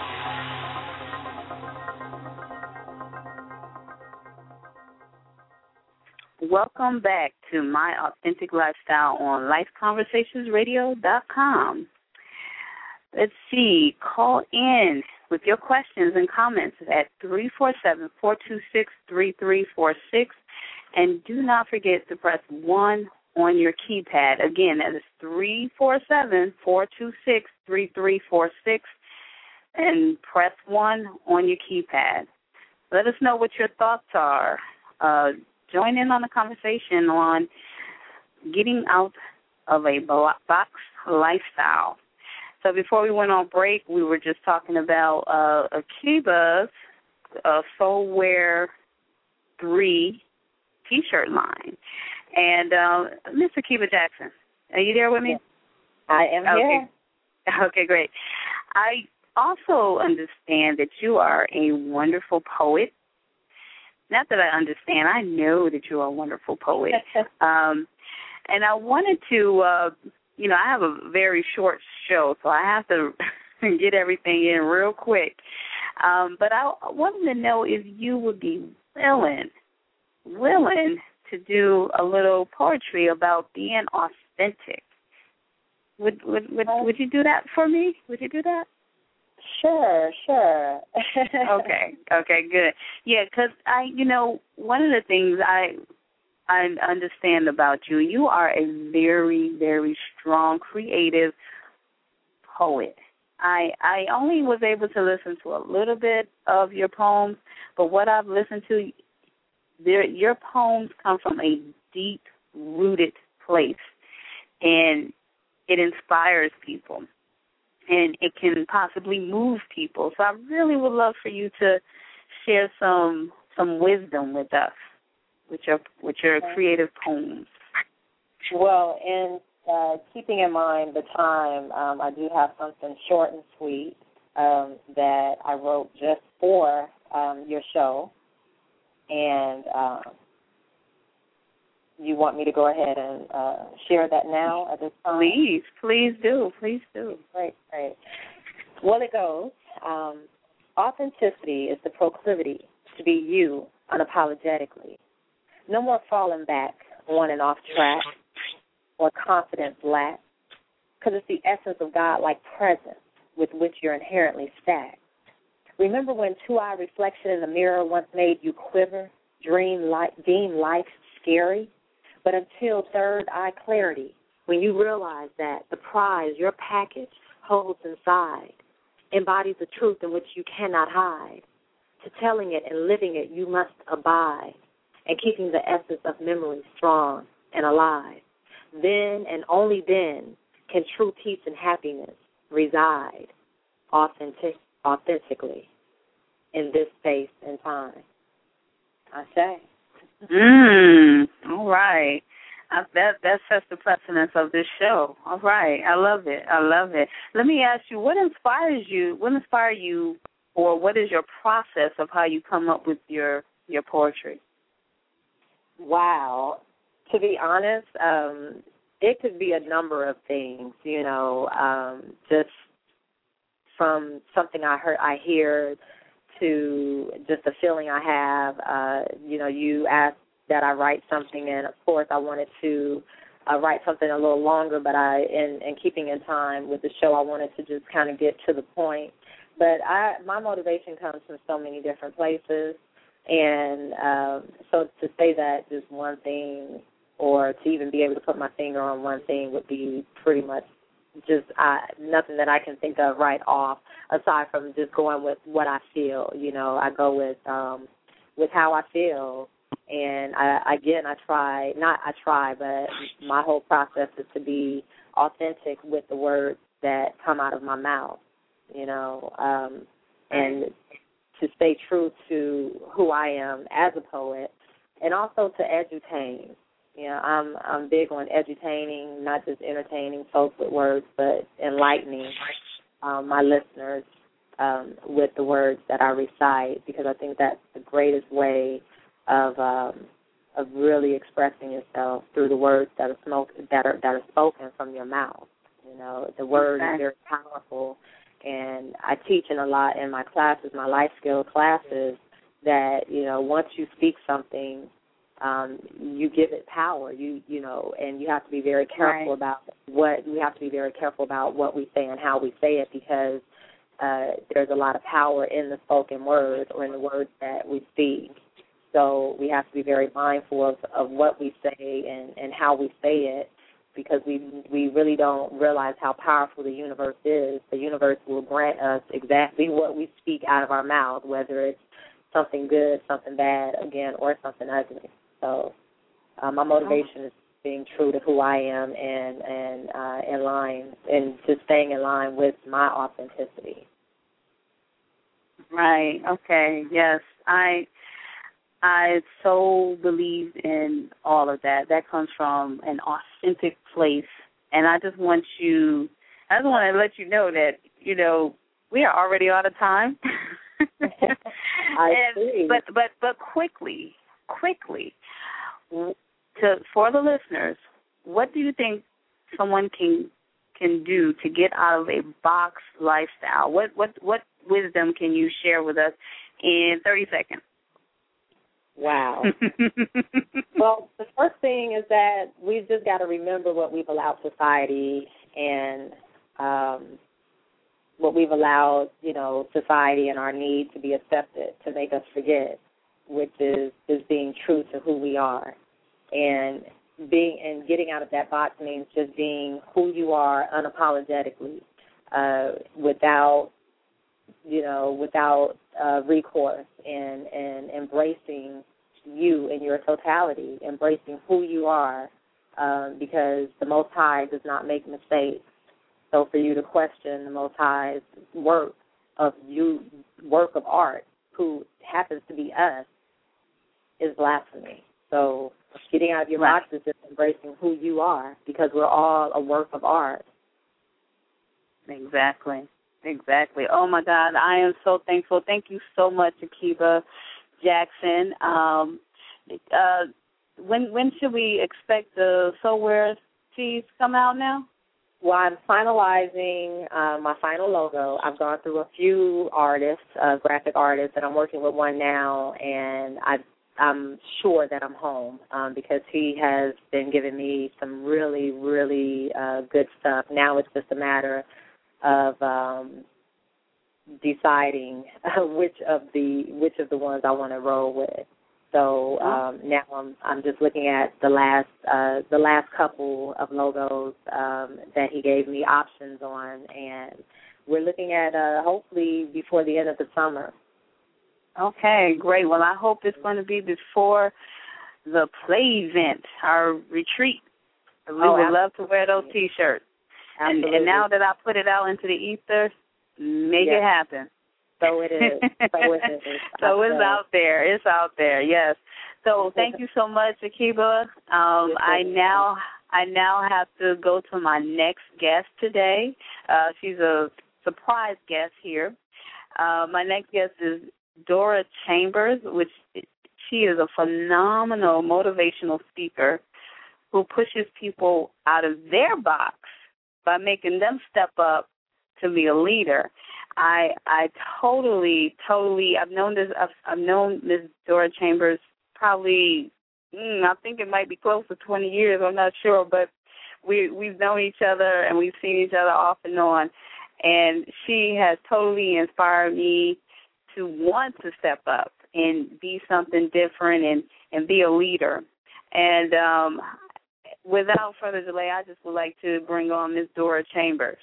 Welcome back to My Authentic Lifestyle on life conversations radio dot com. Let's see. Call in with your questions and comments at three four seven, four two six, three three four six. And do not forget to press one on your keypad. Again, that is three four seven, four two six, three three four six. And press one on your keypad. Let us know what your thoughts are. Uh, join in on the conversation on getting out of a box lifestyle. So before we went on break, we were just talking about uh, Akiba's uh, Soulwear three T-shirt line. And uh, Miss Akiba Jackson, are you there with me? I am okay. here. Okay, great. I also understand that you are a wonderful poet. Not that I understand, I know that you are a wonderful poet. um, and I wanted to, uh, you know, I have a very short show, so I have to get everything in real quick. Um, but I wanted to know if you would be willing, willing to do a little poetry about being authentic. Would would would, would you do that for me? Would you do that? Sure, sure. okay, okay, good. Yeah, because I, you know, one of the things I I understand about you, you are a very, very strong, creative poet. I I only was able to listen to a little bit of your poems, but what I've listened to, there, your poems come from a deep-rooted place, and it inspires people. And it can possibly move people. So I really would love for you to share some some wisdom with us, with your with your creative poems. Well, in uh, keeping in mind the time, um, I do have something short and sweet um, that I wrote just for um, your show, and uh, you want me to go ahead and uh, share that now at this time? Please, please do, please do. Great, great. Well, it goes. Um, authenticity is the proclivity to be you unapologetically. No more falling back on and off track or confidence lack, because it's the essence of God-like presence with which you're inherently stacked. Remember when two-eye reflection in the mirror once made you quiver, dream life, deem life scary. But until third eye clarity, when you realize that the prize your package holds inside embodies a truth in which you cannot hide, to telling it and living it you must abide, and keeping the essence of memory strong and alive, then and only then can true peace and happiness reside authentic, authentically in this space and time. I say. Mm, all right. Uh, that that sets the precedence of this show. All right. I love it. I love it. Let me ask you, what inspires you, what inspires you, or what is your process of how you come up with your, your poetry? Wow. To be honest, um, it could be a number of things, you know, um, just from something I heard, I hear, to just a feeling I have. Uh, you know, you asked that I write something, and of course I wanted to uh, write something a little longer, but I, in, in keeping in time with the show, I wanted to just kind of get to the point. But I, my motivation comes from so many different places, and um, so to say that just one thing, or to even be able to put my finger on one thing, would be pretty much just uh, nothing that I can think of right off, aside from just going with what I feel. You know, I go with um, with how I feel, and I, again, I try, not I try, but my whole process is to be authentic with the words that come out of my mouth, you know, um, and to stay true to who I am as a poet, and also to edutain. You know, I'm I'm big on edutaining, not just entertaining folks with words, but enlightening um, my listeners um, with the words that I recite, because I think that's the greatest way of um, of really expressing yourself, through the words that are smoke, that are that are spoken from your mouth. You know, the word okay. is very powerful, and I teach in a lot in my classes, my life skill classes, that, you know, once you speak something, Um, you give it power, you you know, and you have to be very careful right. about what we have to be very careful about what we say and how we say it, because uh, there's a lot of power in the spoken word, or in the words that we speak. So we have to be very mindful of, of what we say and, and how we say it, because we we really don't realize how powerful the universe is. The universe will grant us exactly what we speak out of our mouth, whether it's something good, something bad, again, or something ugly. So uh, my motivation is being true to who I am, and and uh, in line, and just staying in line with my authenticity. Right. Okay. Yes. I I so believe in all of that. That comes from an authentic place, and I just want you. I just want to let you know that, you know, we are already out of time. I and, see. But but but quickly. Quickly, to for the listeners, what do you think someone can can do to get out of a box lifestyle? What what what wisdom can you share with us in thirty seconds? Wow. Well, the first thing is that we've just got to remember what we've allowed society and um, what we've allowed, you know, society and our need to be accepted to make us forget, which is, is being true to who we are. And being and getting out of that box means just being who you are unapologetically, uh, without, you know, without uh, recourse, and, and embracing you in your totality, embracing who you are, um, because the Most High does not make mistakes. So for you to question the Most High's work of you, work of art, who happens to be us, is blasphemy. So getting out of your box is just embracing who you are, because we're all a work of art. Exactly. Exactly. Oh, my God, I am so thankful. Thank you so much, Akiba Jackson. Um, uh, when when should we expect the Soulwear tees come out now? Well, I'm finalizing uh, my final logo. I've gone through a few artists, uh, graphic artists, and I'm working with one now, and I, I'm sure that I'm home um, because he has been giving me some really, really uh, good stuff. Now it's just a matter of um, deciding uh, which of the which of the ones I want to roll with. So um, now I'm I'm just looking at the last uh, the last couple of logos um, that he gave me options on, and we're looking at uh, hopefully before the end of the summer. Okay, great. Well, I hope it's going to be before the play event, our retreat. We oh, would absolutely. love to wear those T-shirts. And, and now that I put it out into the ether, make yes. it happen. So it is. So it is. So it's out there. It's out there. Yes. So thank you so much, Akiba. Um, I now I now have to go to my next guest today. Uh, she's a surprise guest here. Uh, my next guest is Dora Chambers, which she is a phenomenal motivational speaker who pushes people out of their box by making them step up to be a leader. I I totally, totally, I've known this, I've, I've known Miz Dora Chambers probably, mm, I think it might be close to twenty years, I'm not sure, but we, we've known each other and we've seen each other off and on, and she has totally inspired me to want to step up and be something different and, and be a leader. And um, without further delay, I just would like to bring on Miz Dora Chambers.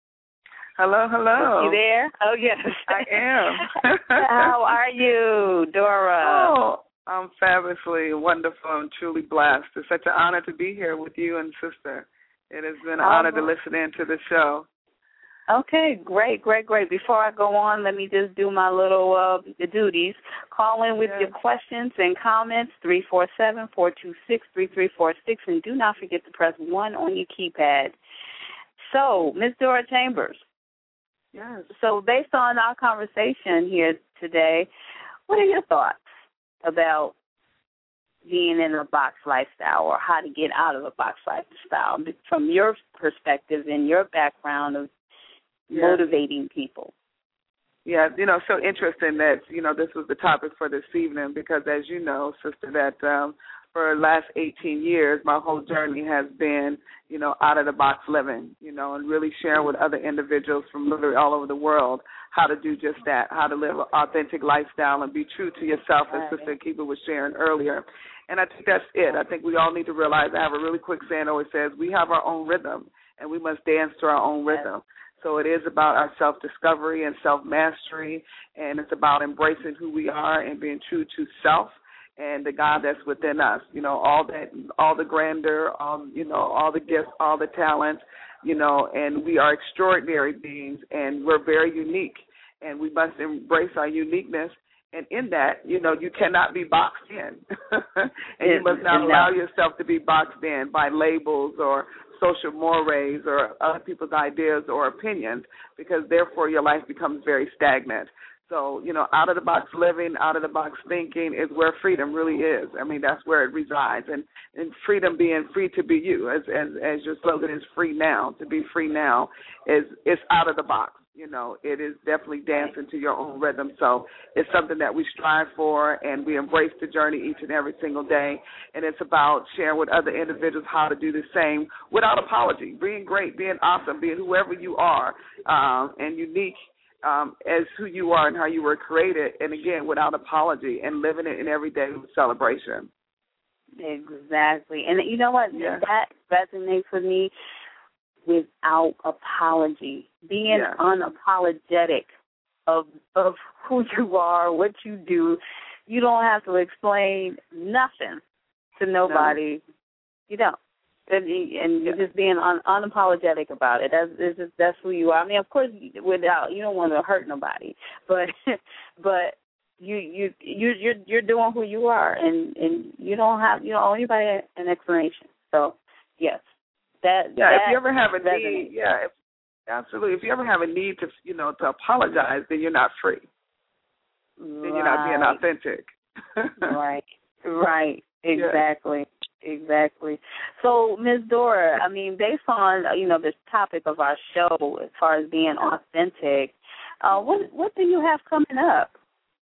Hello, hello. You there? Oh, yes. I am. How are you, Dora? Oh, I'm fabulously wonderful and truly blessed. It's such an honor to be here with you and sister. It has been an oh. honor to listen in to the show. Okay, great, great, great. Before I go on, let me just do my little uh, duties. Call in with yes. your questions and comments, three four seven, four two six, three three four six, and do not forget to press one on your keypad. So, Miz Dora Chambers. Yes. So based on our conversation here today, what are your thoughts about being in a box lifestyle or how to get out of a box lifestyle from your perspective and your background of yes. motivating people? Yeah, you know, so interesting that, you know, this was the topic for this evening because, as you know, sister, that um, for the last eighteen years, my whole journey has been, you know, out-of-the-box living, you know, and really sharing with other individuals from literally all over the world how to do just that, how to live an authentic lifestyle and be true to yourself, as Sister Akiba was sharing earlier. And I think that's it. I think we all need to realize, I have a really quick saying always says, we have our own rhythm, and we must dance to our own rhythm. So it is about our self-discovery and self-mastery, and it's about embracing who we are and being true to self and the God that's within us. You know, all that, all the grandeur, all, you know, all the gifts, all the talents, you know, and we are extraordinary beings, and we're very unique, and we must embrace our uniqueness. And in that, you know, you cannot be boxed in, and you must not allow yourself to be boxed in by labels or social mores or other people's ideas or opinions, because therefore your life becomes very stagnant. So, you know, out-of-the-box living, out-of-the-box thinking is where freedom really is. I mean, that's where it resides. And, and freedom being free to be you, as, as as your slogan is, free now. To be free now is is out of the box. You know, it is definitely dancing to your own rhythm. So it's something that we strive for, and we embrace the journey each and every single day. And it's about sharing with other individuals how to do the same without apology, being great, being awesome, being whoever you are, um, and unique um, as who you are and how you were created, and, again, without apology, and living it in every day with celebration. Exactly. And you know what? Yeah. That resonates with me. Without apology, being yeah. unapologetic of of who you are, what you do. You don't have to explain nothing to nobody. No. You don't. And, and you're just being un, unapologetic about it. That's it's just, that's who you are. I mean, of course, without you don't want to hurt nobody, but but you you you you're you're doing who you are, and, and you don't have you don't owe anybody an explanation. So yes. That, yeah, that if you ever have a resonates. need, yeah, if, absolutely. If you ever have a need to, you know, to apologize, then you're not free. Right. Then you're not being authentic. right, right, exactly, yeah. exactly. So, Miz Dora, I mean, based on, you know, this topic of our show as far as being authentic, uh, what what do you have coming up?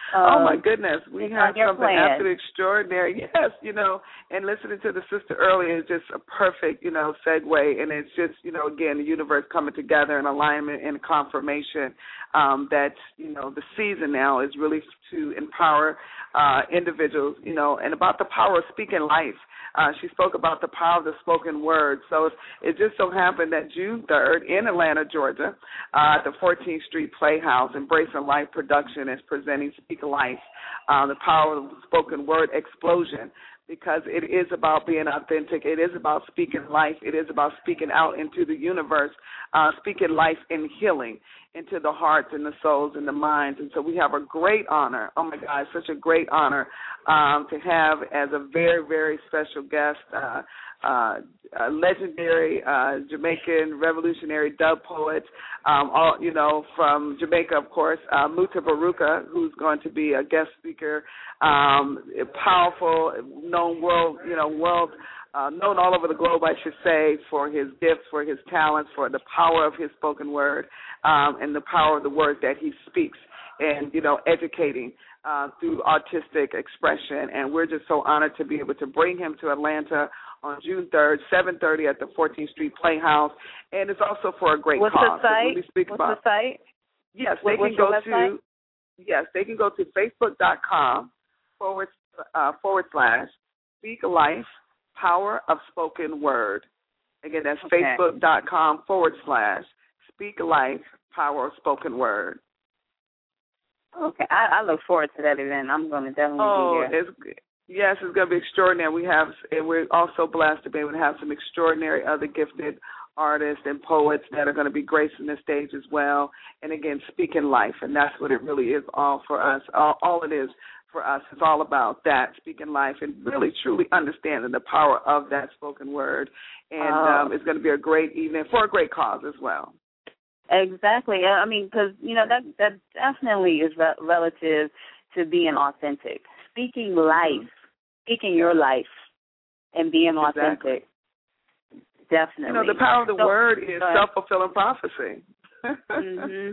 Oh, my goodness. We have something plan. absolutely extraordinary. Yes, you know, and listening to the sister earlier is just a perfect, you know, segue. And it's just, you know, again, the universe coming together in alignment and confirmation um, that, you know, the season now is really to empower uh, individuals, you know, and about the power of speaking life. Uh, she spoke about the power of the spoken word. So it, it just so happened that June third in Atlanta, Georgia, uh, at the fourteenth Street Playhouse, Embracing Life Production is presenting Speak Life, uh, the power of the spoken word explosion, because it is about being authentic. It is about speaking life. It is about speaking out into the universe, uh, speaking life and healing into the hearts and the souls and the minds. And so we have a great honor, oh, my God, such a great honor um, to have as a very, very special guest uh, uh, a legendary uh, Jamaican revolutionary dub poet, um, all, you know, from Jamaica, of course, uh, Muta Baruka, who's going to be a guest speaker, um, powerful, known world, you know, world, uh, known all over the globe, I should say, for his gifts, for his talents, for the power of his spoken word, um, and the power of the word that he speaks, and, you know, educating uh, through artistic expression. And we're just so honored to be able to bring him to Atlanta on June third, seven thirty at the fourteenth Street Playhouse, and it's also for a great What's cause. the site? So What's about, the site? Yes, what, they can go website? to yes, they can go to facebook.com forward uh, forward slash Speak Life Power of Spoken Word. Again, that's okay. facebook.com forward slash Speak Life Power of Spoken Word. Okay, I, I look forward to that event. I'm going to definitely oh, be there. It's, yes, it's going to be extraordinary. We have, and we're also blessed to be able to have some extraordinary other gifted artists and poets that are going to be gracing the stage as well. And again, speaking life, and that's what it really is all for us. All, all it is for us is all about that, speaking life, and really truly understanding the power of that spoken word. And oh. um, it's going to be a great evening for a great cause as well. Exactly. I mean, because, you know, that that definitely is re- relative to being authentic. Speaking life, speaking your life, and being exactly. authentic. Definitely. You know, the power of the so, word is uh, self-fulfilling prophecy. mm-hmm.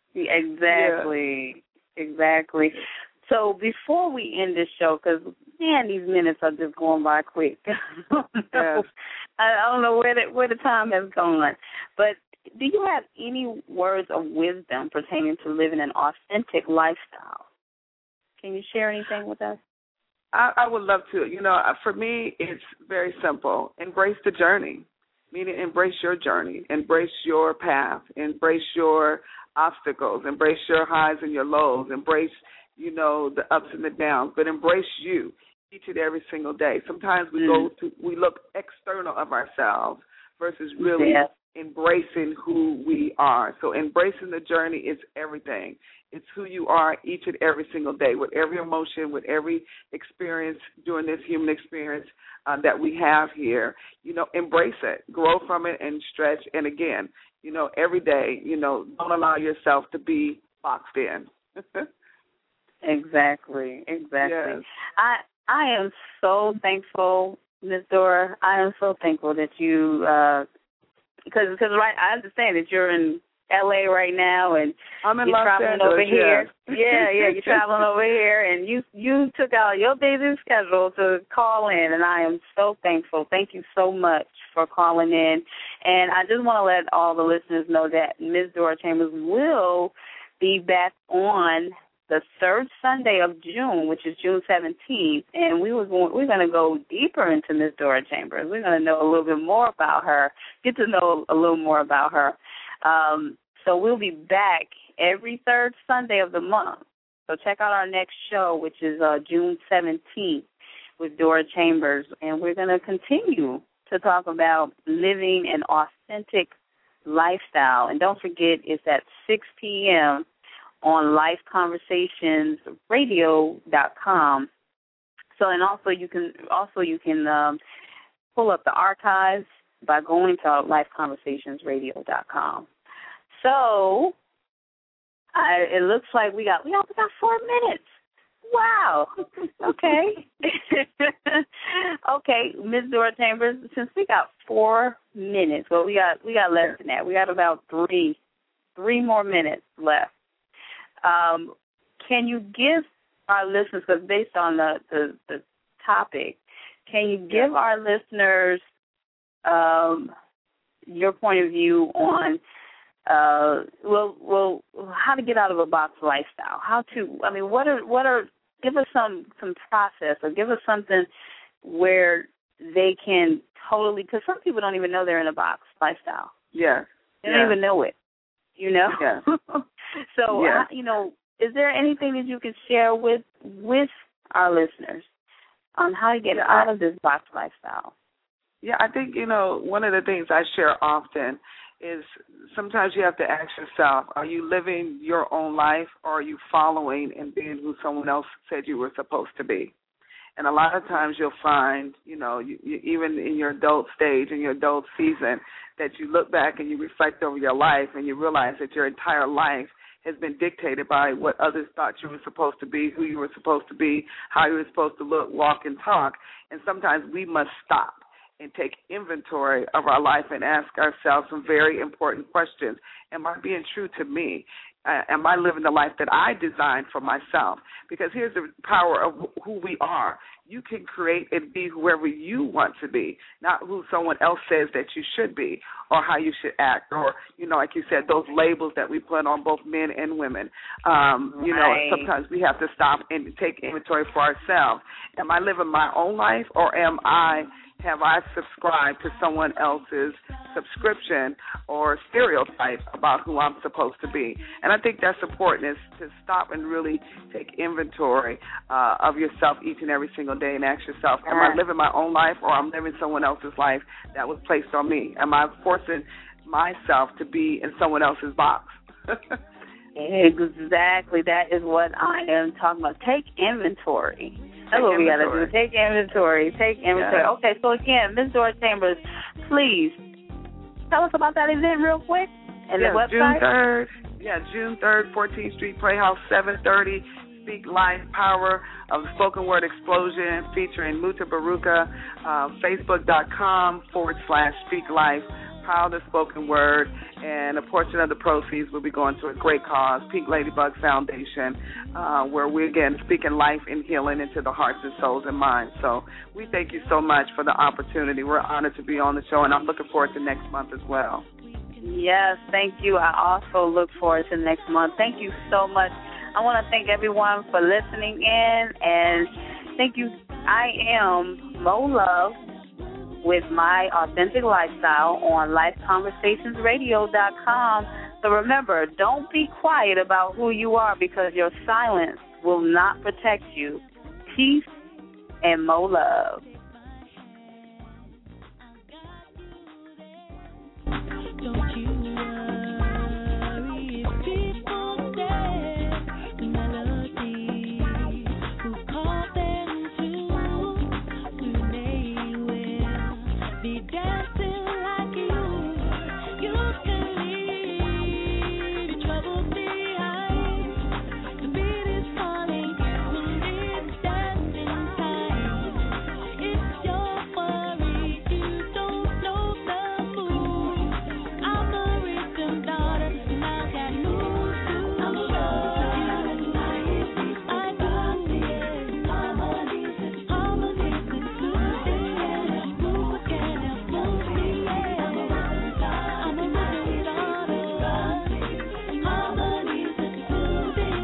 Exactly. Yeah. Exactly. So before we end this show, because, man, these minutes are just going by quick. I, yes. I don't know where the, where the time has gone. But do you have any words of wisdom pertaining to living an authentic lifestyle? Can you share anything with us? I, I would love to. You know, for me, it's very simple. Embrace the journey, meaning embrace your journey, embrace your path, embrace your obstacles, embrace your highs and your lows, embrace, you know, the ups and the downs, but embrace you each and every single day. Sometimes we mm. go to, we look external of ourselves versus really yeah. embracing who we are. So embracing the journey is everything. It's who you are each and every single day, with every emotion, with every experience during this human experience uh, that we have here. You know, embrace it, grow from it, and stretch. And again, you know, every day, you know, don't allow yourself to be boxed in. Exactly, exactly. Yes. I I am so thankful, Miz Dora. I am so thankful that you, uh, because because right, I understand that you're in L A right now, and I'm in you're Los traveling Angeles, over here. Yes. Yeah, yeah, you're traveling over here, and you you took out your busy schedule to call in, and I am so thankful. Thank you so much for calling in, and I just want to let all the listeners know that Miz Dora Chambers will be back on the third Sunday of June, which is June seventeenth, and we were going, we're going to go deeper into Miz Dora Chambers. We're going to know a little bit more about her, get to know a little more about her. Um, so we'll be back every third Sunday of the month. So check out our next show, which is uh, June seventeenth with Dora Chambers, and we're going to continue to talk about living an authentic lifestyle. And don't forget, it's at six p.m. on life conversations radio dot com. So, and also you can also you can um, pull up the archives by going to life conversations radio dot com. So, I, it looks like we got we got we got four minutes. Wow. Okay. Okay, Miz Dora Chambers. Since we got four minutes, well, we got we got less than that. We got about three three more minutes left. Um, can you give our listeners, because based on the, the, the topic, can you give yeah. our listeners um, your point of view on, uh, well, well, how to get out of a box lifestyle? How to, I mean, what are, what are, give us some, some process, or give us something where they can totally, because some people don't even know they're in a box lifestyle. Yeah. They yeah. don't even know it, you know? Yeah. so, yeah. uh, you know, is there anything that you can share with with our listeners on how to get yeah, out I, of this box lifestyle? Yeah, I think, you know, one of the things I share often is sometimes you have to ask yourself, are you living your own life, or are you following and being who someone else said you were supposed to be? And a lot of times you'll find, you know, you, you, even in your adult stage, in your adult season, that you look back and you reflect over your life and you realize that your entire life has been dictated by what others thought you were supposed to be, who you were supposed to be, how you were supposed to look, walk, and talk. And sometimes we must stop and take inventory of our life and ask ourselves some very important questions. Am I being true to me? Uh, am I living the life that I designed for myself? Because here's the power of who we are. You can create and be whoever you want to be, not who someone else says that you should be or how you should act, or, you know, like you said, those labels that we put on both men and women. Um, you right. know, sometimes we have to stop and take inventory for ourselves. Am I living my own life, or am I have I subscribed to someone else's subscription or stereotype about who I'm supposed to be? And I think that's important, is to stop and really take inventory uh, of yourself each and every single day and ask yourself, am I living my own life, or am I living someone else's life that was placed on me? Am I forcing myself to be in someone else's box? Exactly. That is what I am talking about. Take inventory. That's what we got to do. Take inventory. Take inventory. Yeah. Okay, so again, Miz Dora Chambers, please tell us about that event real quick and yeah, the website. June third. Yeah, June third, fourteenth Street Playhouse, seven thirty. Speak Life Power of the Spoken Word Explosion, featuring Muta Baruka. Uh, Facebook.com forward slash Speak Life. Power the Spoken Word, and a portion of the proceeds will be going to a great cause, Pink Ladybug Foundation, uh, where we're, again, speaking life and healing into the hearts and souls and minds. So we thank you so much for the opportunity. We're honored to be on the show, and I'm looking forward to next month as well. Yes, thank you. I also look forward to next month. Thank you so much. I want to thank everyone for listening in, and thank you. I am Mo Love, with My Authentic Lifestyle on life conversations radio dot com. So remember, don't be quiet about who you are, because your silence will not protect you. Peace and Mo Love. Don't you worry if people say melody who call them to, we may well be dancing like you. You can leave trouble behind. The beat is calling you, it's dancing time. It's your worry, you don't know the move. I'm a rhythm daughter, and I got news to I'm a show you. I do, yeah. Harmonies, harmonies, and soothing. Move again and move me, yeah. I'm a rhythm daughter. Harmonies and soothing.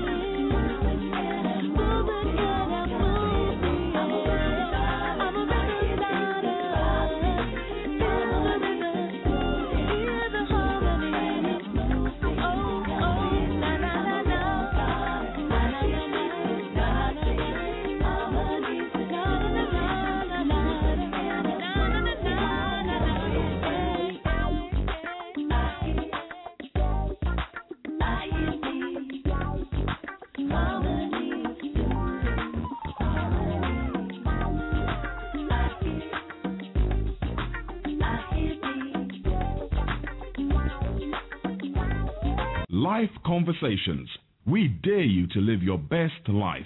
Move again and move me, yeah. I'm a rhythm daughter. Feel the rhythm, hear the harmony. Oh, oh, na na na na, na na na na, na na na, harmonies, na na na na na, na na Life Conversations. We dare you to live your best life.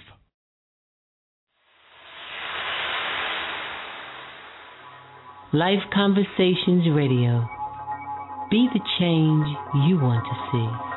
Life Conversations Radio. Be the change you want to see.